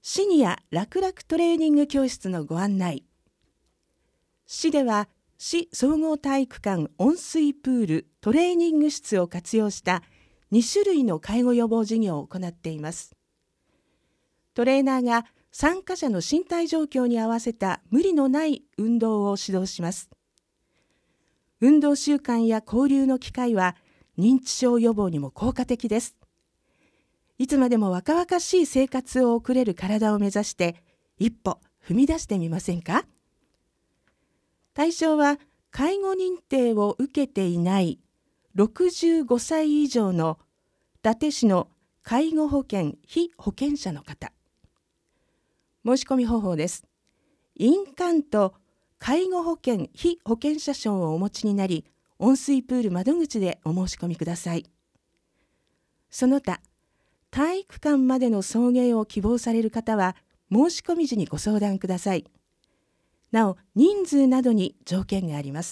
シニア楽々トレーニング教室のご案内。市では市総合体育館温水プールトレーニング室を活用した2種類の介護予防事業を行っています。トレーナーが参加者の身体状況に合わせた無理のない運動を指導します。運動習慣や交流の機会は認知症予防にも効果的です。いつまでも若々しい生活を送れる体を目指して一歩踏み出してみませんか？対象は介護認定を受けていない65歳以上の伊達市の介護保険被保険者の方。申し込み方法です。印鑑と介護保険被保険者証をお持ちになり、温水プール窓口でお申し込みください。その他、体育館までの送迎を希望される方は、申し込み時にご相談ください。なお、人数などに条件があります。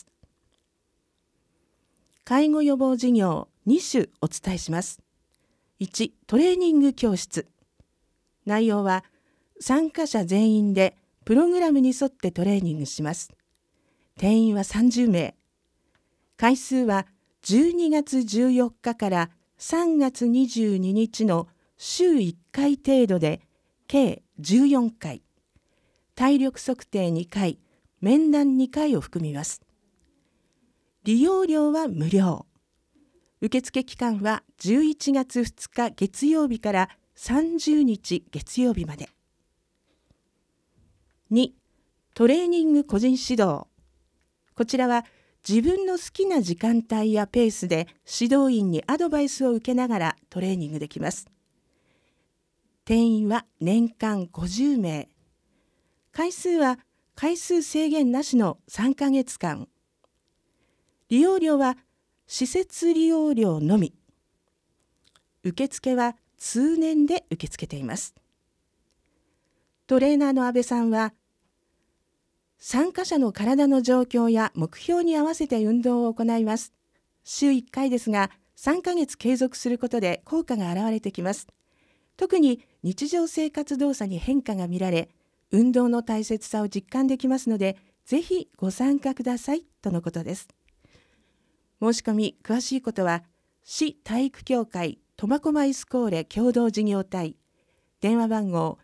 介護予防事業2種お伝えします。1、トレーニング教室。内容は、参加者全員でプログラムに沿ってトレーニングします。定員は30名。回数は12月14日から3月22日の週1回程度で計14回。体力測定2回、面談2回を含みます。利用料は無料。受付期間は11月2日月曜日から30日月曜日まで。2、トレーニング個人指導。こちらは自分の好きな時間帯やペースで指導員にアドバイスを受けながらトレーニングできます。定員は年間50名。回数は回数制限なしの3ヶ月間。利用料は施設利用料のみ。受付は通年で受け付けています。トレーナーの安倍さんは、参加者の体の状況や目標に合わせて運動を行います。週1回ですが、3ヶ月継続することで効果が現れてきます。特に日常生活動作に変化が見られ、運動の大切さを実感できますので、ぜひご参加くださいとのことです。申し込み詳しいことは、市体育協会苫小牧スコーレ共同事業体、電話番号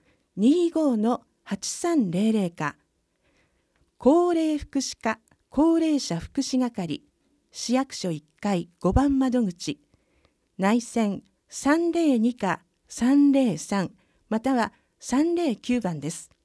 25-8300 か、高齢福祉課高齢者福祉係市役所1階5番窓口、内線302か303または309番です。